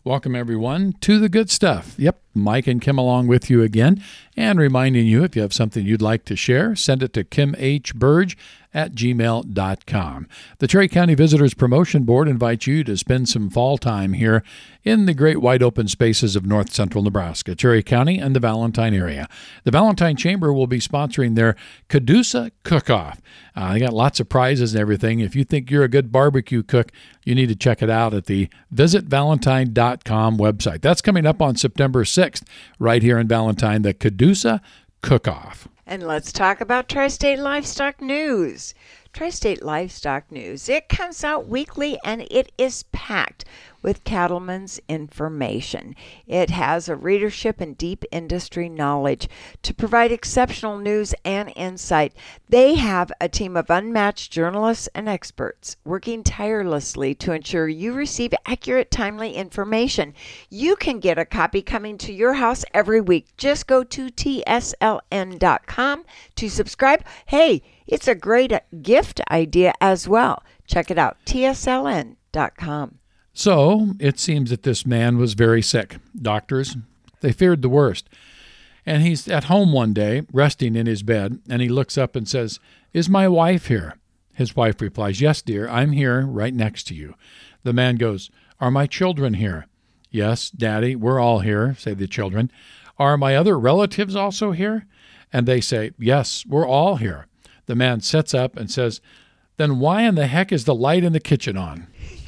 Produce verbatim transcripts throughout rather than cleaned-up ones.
Welcome, everyone, to The Good Stuff. Yep, Mike and Kim along with you again, and reminding you, if you have something you'd like to share, send it to kim h burge at gmail dot com. The Cherry County Visitors Promotion Board invites you to spend some fall time here in the great wide open spaces of north central Nebraska, Cherry County, and the Valentine area. The Valentine Chamber will be sponsoring their Cadusa Cook-Off. Uh, they got lots of prizes and everything. If you think you're a good barbecue cook, you need to check it out at the visit valentine dot com website. That's coming up on September sixth, right here in Valentine, the Cadusa Cook-Off. And let's talk about Tri-State Livestock News. Tri-State Livestock News, it comes out weekly and it is packed with cattlemen's information. It has a readership and deep industry knowledge to provide exceptional news and insight. They have a team of unmatched journalists and experts working tirelessly to ensure you receive accurate, timely information. You can get a copy coming to your house every week. Just go to T S L N dot com to subscribe. Hey, it's a great gift idea as well. Check it out, T S L N dot com. So, it seems that this man was very sick. Doctors, they feared the worst. And he's at home one day, resting in his bed, and he looks up and says, "Is my wife here?" His wife replies, "Yes, dear, I'm here right next to you." The man goes, "Are my children here?" "Yes, Daddy, we're all here," say the children. "Are my other relatives also here?" And they say, "Yes, we're all here." The man sits up and says, "Then why in the heck is the light in the kitchen on?"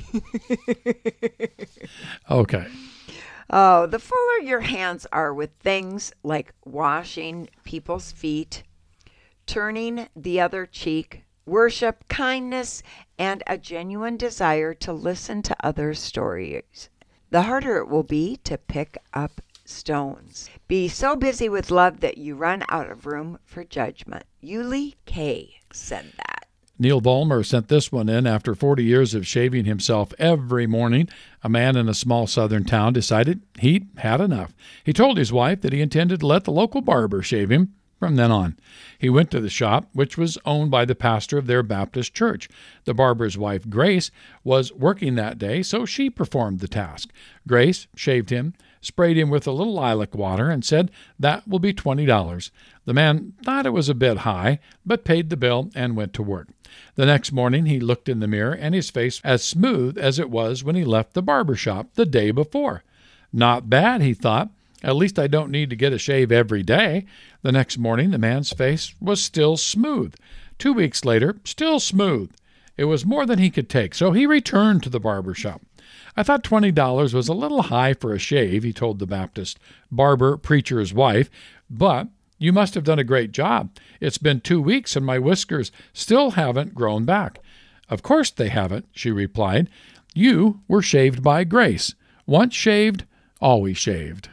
Okay. Oh, the fuller your hands are with things like washing people's feet, turning the other cheek, worship, kindness, and a genuine desire to listen to others' stories, the harder it will be to pick up stones. Be so busy with love that you run out of room for judgment. Yuli K. said that. Neil Vollmer sent this one in. After forty years of shaving himself every morning, a man in a small southern town decided he'd had enough. He told his wife that he intended to let the local barber shave him from then on. He went to the shop, which was owned by the pastor of their Baptist church. The barber's wife, Grace, was working that day, so she performed the task. Grace shaved him, sprayed him with a little lilac water, and said, "That will be twenty dollars. The man thought it was a bit high, but paid the bill and went to work. The next morning he looked in the mirror, and his face as smooth as it was when he left the barber shop the day before. Not bad, he thought. At least I don't need to get a shave every day. The next morning the man's face was still smooth. Two weeks later, still smooth. It was more than he could take, so he returned to the barber shop. I thought twenty dollars was a little high for a shave, he told the Baptist barber preacher's wife, but you must have done a great job. It's been two weeks and my whiskers still haven't grown back. Of course they haven't, she replied. You were shaved by Grace. Once shaved, always shaved.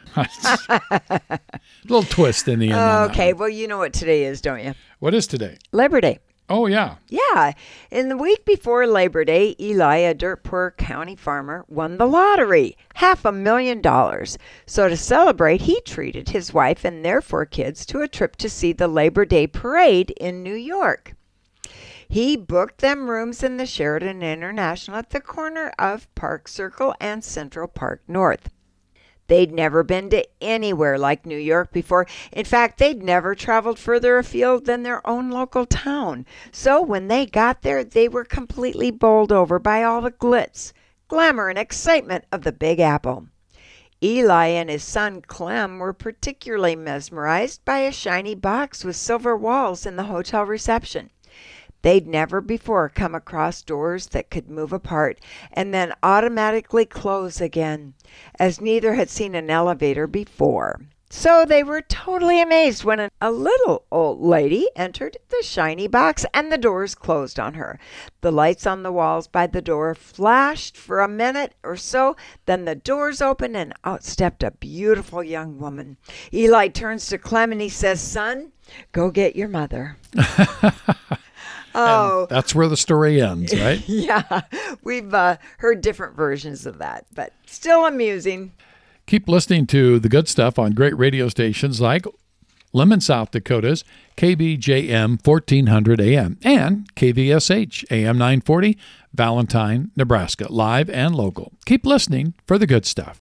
A little twist in the end. Okay, well, you know what today is, don't you? What is today? Labor Day. Oh, yeah. Yeah. In the week before Labor Day, Eli, a dirt poor county farmer, won the lottery, half a million dollars. So to celebrate, he treated his wife and their four kids to a trip to see the Labor Day parade in New York. He booked them rooms in the Sheraton International at the corner of Park Circle and Central Park North. They'd never been to anywhere like New York before. In fact, they'd never traveled further afield than their own local town. So when they got there, they were completely bowled over by all the glitz, glamour, and excitement of the Big Apple. Eli and his son Clem were particularly mesmerized by a shiny box with silver walls in the hotel reception. They'd never before come across doors that could move apart and then automatically close again, as neither had seen an elevator before. So they were totally amazed when a little old lady entered the shiny box and the doors closed on her. The lights on the walls by the door flashed for a minute or so, then the doors opened and out stepped a beautiful young woman. Eli turns to Clem and he says, "Son, go get your mother." Oh, and that's where the story ends, right? Yeah, we've uh, heard different versions of that, but still amusing. Keep listening to the good stuff on great radio stations like Lemon, South Dakota's K B J M fourteen hundred A M and K V S H A M nine forty, Valentine, Nebraska, live and local. Keep listening for the good stuff.